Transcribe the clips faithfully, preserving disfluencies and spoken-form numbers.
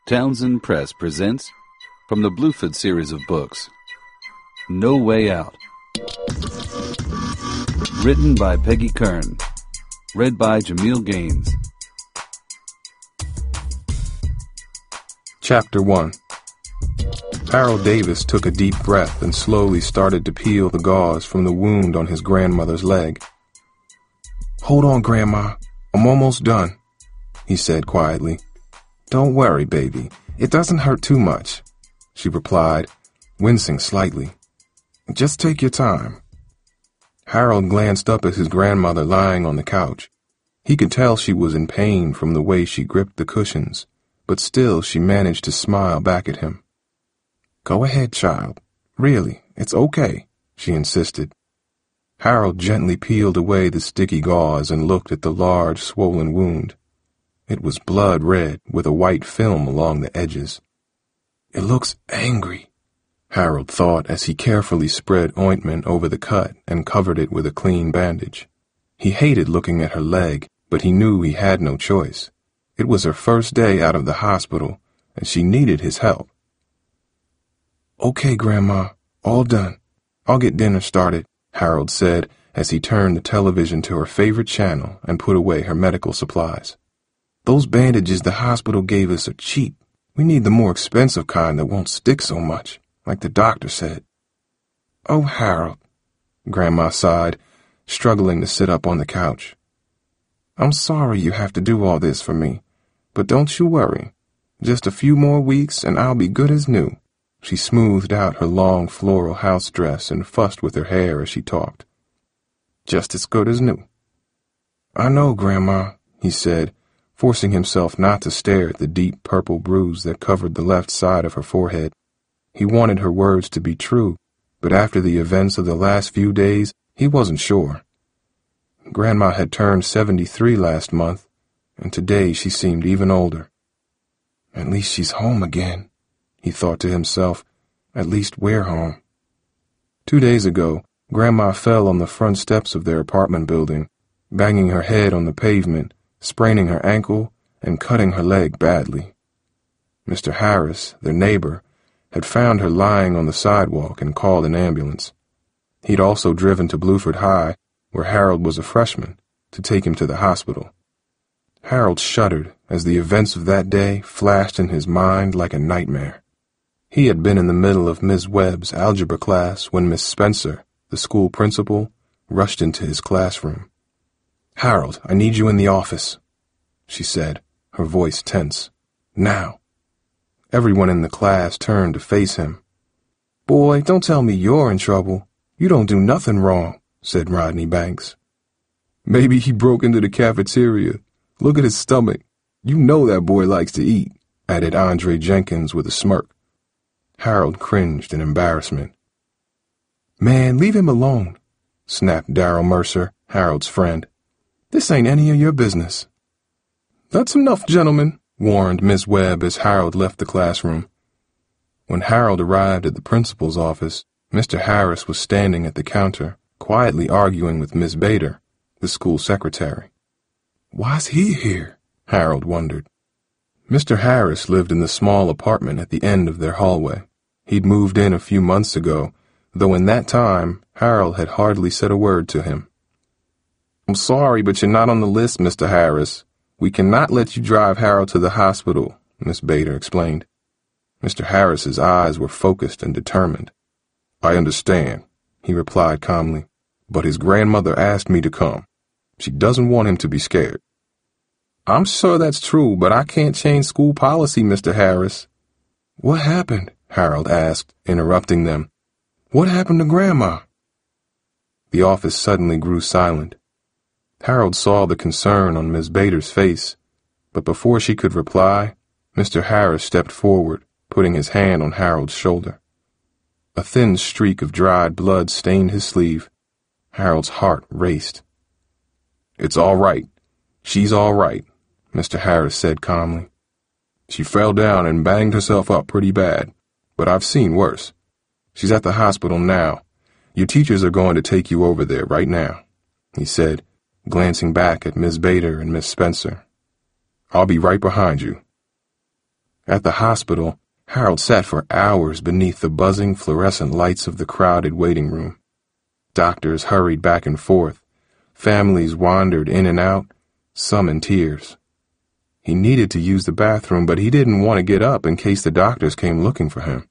Townsend Press presents from the Bluefoot series of books, No Way Out. Written by Peggy Kern. Read by Jamil Gaines. Chapter one. Harold Davis took a deep breath and slowly started to peel the gauze from the wound on his grandmother's leg. "Hold on, Grandma. I'm almost done," he said quietly. "Don't worry, baby. It doesn't hurt too much," she replied, wincing slightly. "Just take your time." Harold glanced up at his grandmother lying on the couch. He could tell she was in pain from the way she gripped the cushions, but still she managed to smile back at him. "Go ahead, child. Really, it's okay," she insisted. Harold gently peeled away the sticky gauze and looked at the large, swollen wound. It was blood red with a white film along the edges. "It looks angry," Harold thought as he carefully spread ointment over the cut and covered it with a clean bandage. He hated looking at her leg, but he knew he had no choice. It was her first day out of the hospital, and she needed his help. "Okay, Grandma, all done. I'll get dinner started," Harold said as he turned the television to her favorite channel and put away her medical supplies. "Those bandages the hospital gave us are cheap. We need the more expensive kind that won't stick so much, like the doctor said." "Oh, Harold," Grandma sighed, struggling to sit up on the couch. "I'm sorry you have to do all this for me, but don't you worry. Just a few more weeks and I'll be good as new." She smoothed out her long floral house dress and fussed with her hair as she talked. "Just as good as new." "I know, Grandma," he said, forcing himself not to stare at the deep purple bruise that covered the left side of her forehead. He wanted her words to be true, but after the events of the last few days, he wasn't sure. Grandma had turned seventy-three last month, and today she seemed even older. "At least she's home again," he thought to himself. "At least we're home." Two days ago, Grandma fell on the front steps of their apartment building, banging her head on the pavement, spraining her ankle, and cutting her leg badly. Mister Harris, their neighbor, had found her lying on the sidewalk and called an ambulance. He'd also driven to Blueford High, where Harold was a freshman, to take him to the hospital. Harold shuddered as the events of that day flashed in his mind like a nightmare. He had been in the middle of Miss Webb's algebra class when Miss Spencer, the school principal, rushed into his classroom. "Harold, I need you in the office," she said, her voice tense. "Now." Everyone in the class turned to face him. "Boy, don't tell me you're in trouble. You don't do nothing wrong," said Rodney Banks. "Maybe he broke into the cafeteria. Look at his stomach. You know that boy likes to eat," added Andre Jenkins with a smirk. Harold cringed in embarrassment. "Man, leave him alone," snapped Darrell Mercer, Harold's friend. "This ain't any of your business." "That's enough, gentlemen," warned Miss Webb as Harold left the classroom. When Harold arrived at the principal's office, Mister Harris was standing at the counter, quietly arguing with Miss Bader, the school secretary. "Why's he here?" Harold wondered. Mister Harris lived in the small apartment at the end of their hallway. He'd moved in a few months ago, though in that time, Harold had hardly said a word to him. "I'm sorry, but you're not on the list, Mister Harris. We cannot let you drive Harold to the hospital," Miss Bader explained. Mister Harris's eyes were focused and determined. "I understand," he replied calmly, "but his grandmother asked me to come. She doesn't want him to be scared." "I'm sure that's true, but I can't change school policy, Mister Harris." "What happened?" Harold asked, interrupting them. "What happened to Grandma?" The office suddenly grew silent. Harold saw the concern on Miss Bader's face, but before she could reply, Mister Harris stepped forward, putting his hand on Harold's shoulder. A thin streak of dried blood stained his sleeve. Harold's heart raced. "It's all right. She's all right," Mister Harris said calmly. "She fell down and banged herself up pretty bad, but I've seen worse. She's at the hospital now. Your teachers are going to take you over there right now," he said, glancing back at Miss Bader and Miss Spencer. "I'll be right behind you." At the hospital, Harold sat for hours beneath the buzzing fluorescent lights of the crowded waiting room. Doctors hurried back and forth. Families wandered in and out, some in tears. He needed to use the bathroom, but he didn't want to get up in case the doctors came looking for him.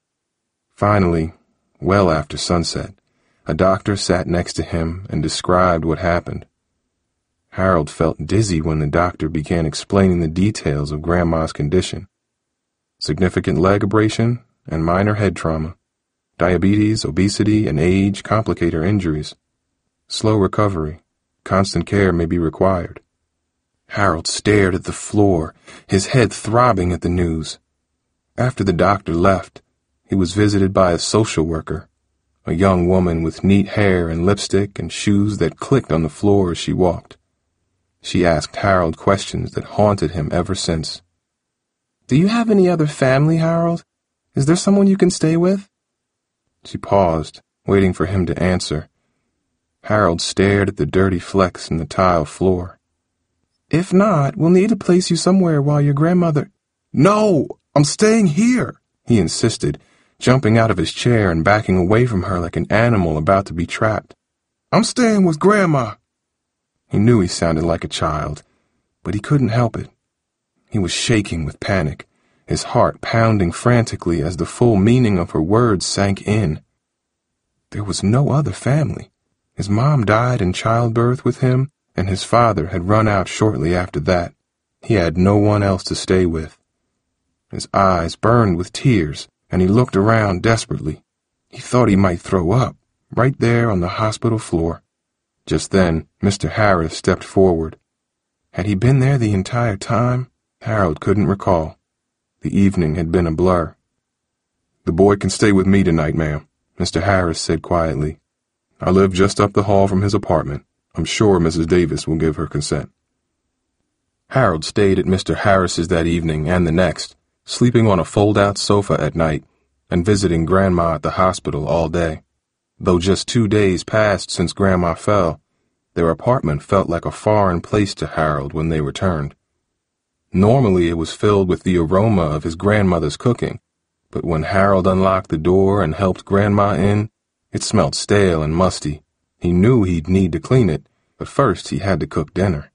Finally, well after sunset, a doctor sat next to him and described what happened. Harold felt dizzy when the doctor began explaining the details of Grandma's condition. Significant leg abrasion and minor head trauma. Diabetes, obesity, and age complicate her injuries. Slow recovery. Constant care may be required. Harold stared at the floor, his head throbbing at the news. After the doctor left, he was visited by a social worker, a young woman with neat hair and lipstick and shoes that clicked on the floor as she walked. She asked Harold questions that haunted him ever since. "Do you have any other family, Harold? Is there someone you can stay with?" She paused, waiting for him to answer. Harold stared at the dirty flecks in the tile floor. "If not, we'll need to place you somewhere while your grandmother—" "No, I'm staying here," he insisted, jumping out of his chair and backing away from her like an animal about to be trapped. "I'm staying with Grandma." He knew he sounded like a child, but he couldn't help it. He was shaking with panic, his heart pounding frantically as the full meaning of her words sank in. There was no other family. His mom died in childbirth with him, and his father had run out shortly after that. He had no one else to stay with. His eyes burned with tears, and he looked around desperately. He thought he might throw up, right there on the hospital floor. Just then, Mister Harris stepped forward. Had he been there the entire time? Harold couldn't recall. The evening had been a blur. "The boy can stay with me tonight, ma'am," Mister Harris said quietly. "I live just up the hall from his apartment. I'm sure Missus Davis will give her consent." Harold stayed at Mister Harris's that evening and the next, sleeping on a fold-out sofa at night and visiting Grandma at the hospital all day. Though just two days passed since Grandma fell, their apartment felt like a foreign place to Harold when they returned. Normally it was filled with the aroma of his grandmother's cooking, but when Harold unlocked the door and helped Grandma in, it smelled stale and musty. He knew he'd need to clean it, but first he had to cook dinner.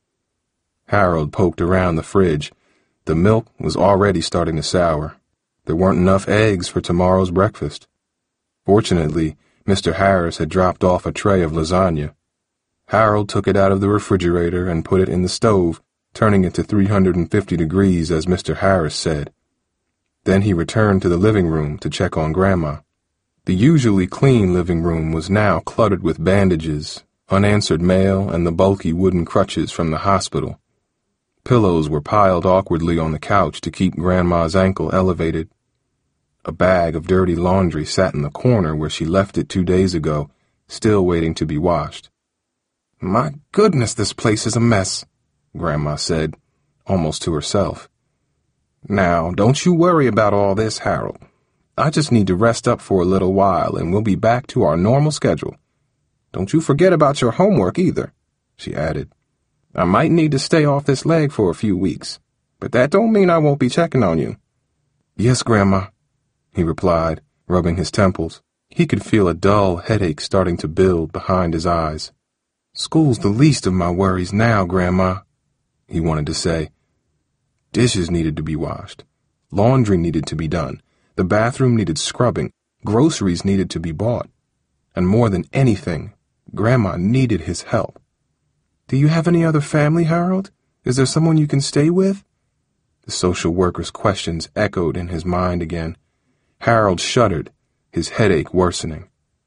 Harold poked around the fridge. The milk was already starting to sour. There weren't enough eggs for tomorrow's breakfast. Fortunately, Mister Harris had dropped off a tray of lasagna. Harold took it out of the refrigerator and put it in the stove, turning it to three hundred fifty degrees as Mister Harris said. Then he returned to the living room to check on Grandma. The usually clean living room was now cluttered with bandages, unanswered mail, and the bulky wooden crutches from the hospital. Pillows were piled awkwardly on the couch to keep Grandma's ankle elevated. A bag of dirty laundry sat in the corner where she left it two days ago, still waiting to be washed. "My goodness, this place is a mess," Grandma said, almost to herself. "Now, don't you worry about all this, Harold. I just need to rest up for a little while and we'll be back to our normal schedule. Don't you forget about your homework either," she added. "I might need to stay off this leg for a few weeks, but that don't mean I won't be checking on you." "Yes, Grandma," he replied, rubbing his temples. He could feel a dull headache starting to build behind his eyes. "School's the least of my worries now, Grandma," he wanted to say. Dishes needed to be washed. Laundry needed to be done. The bathroom needed scrubbing. Groceries needed to be bought. And more than anything, Grandma needed his help. "Do you have any other family, Harold? Is there someone you can stay with?" The social worker's questions echoed in his mind again. Harold shuddered, his headache worsening.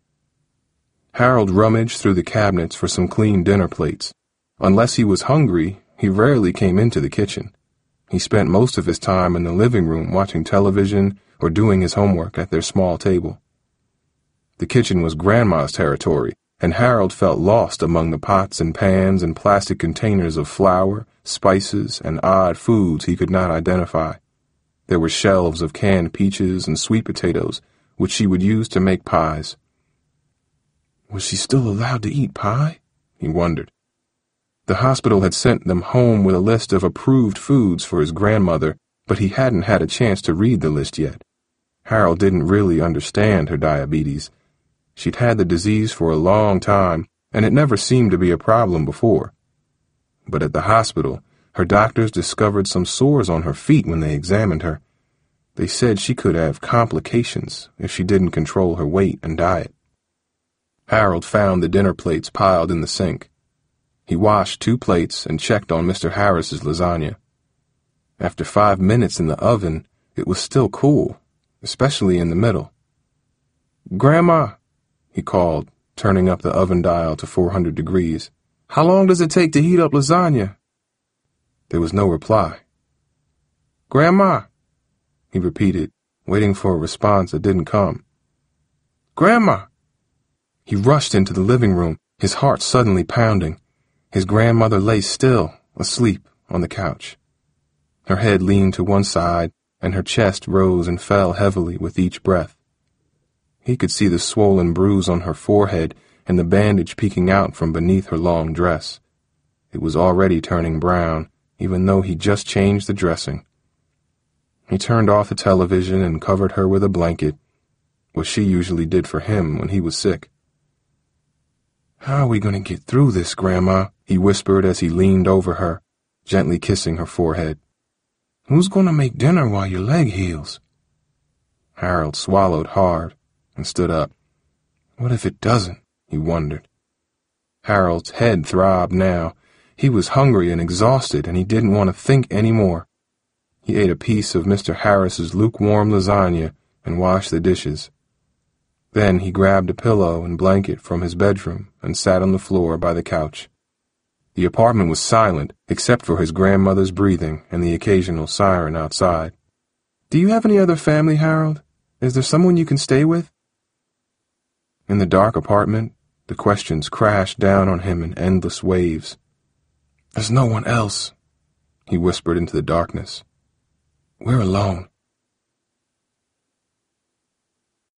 Harold rummaged through the cabinets for some clean dinner plates. Unless he was hungry, he rarely came into the kitchen. He spent most of his time in the living room watching television or doing his homework at their small table. The kitchen was Grandma's territory, and Harold felt lost among the pots and pans and plastic containers of flour, spices, and odd foods he could not identify. There were shelves of canned peaches and sweet potatoes, which she would use to make pies. Was she still allowed to eat pie? He wondered. The hospital had sent them home with a list of approved foods for his grandmother, but he hadn't had a chance to read the list yet. Harold didn't really understand her diabetes. She'd had the disease for a long time, and it never seemed to be a problem before. But at the hospital, her doctors discovered some sores on her feet when they examined her. They said she could have complications if she didn't control her weight and diet. Harold found the dinner plates piled in the sink. He washed two plates and checked on Mister Harris's lasagna. After five minutes in the oven, it was still cool, especially in the middle. "Grandma," he called, turning up the oven dial to four hundred degrees. "How long does it take to heat up lasagna?" There was no reply. "Grandma," he repeated, waiting for a response that didn't come. "Grandma!" He rushed into the living room, his heart suddenly pounding. His grandmother lay still, asleep, on the couch. Her head leaned to one side, and her chest rose and fell heavily with each breath. He could see the swollen bruise on her forehead and the bandage peeking out from beneath her long dress. It was already turning brown, even though he just changed the dressing. He turned off the television and covered her with a blanket, what she usually did for him when he was sick. "How are we going to get through this, Grandma?" he whispered as he leaned over her, gently kissing her forehead. "Who's going to make dinner while your leg heals?" Harold swallowed hard and stood up. What if it doesn't? He wondered. Harold's head throbbed now. He was hungry and exhausted, and he didn't want to think any more. He ate a piece of Mister Harris's lukewarm lasagna and washed the dishes. Then he grabbed a pillow and blanket from his bedroom and sat on the floor by the couch. The apartment was silent, except for his grandmother's breathing and the occasional siren outside. "Do you have any other family, Harold? Is there someone you can stay with?" In the dark apartment, the questions crashed down on him in endless waves. "There's no one else," he whispered into the darkness. "We're alone."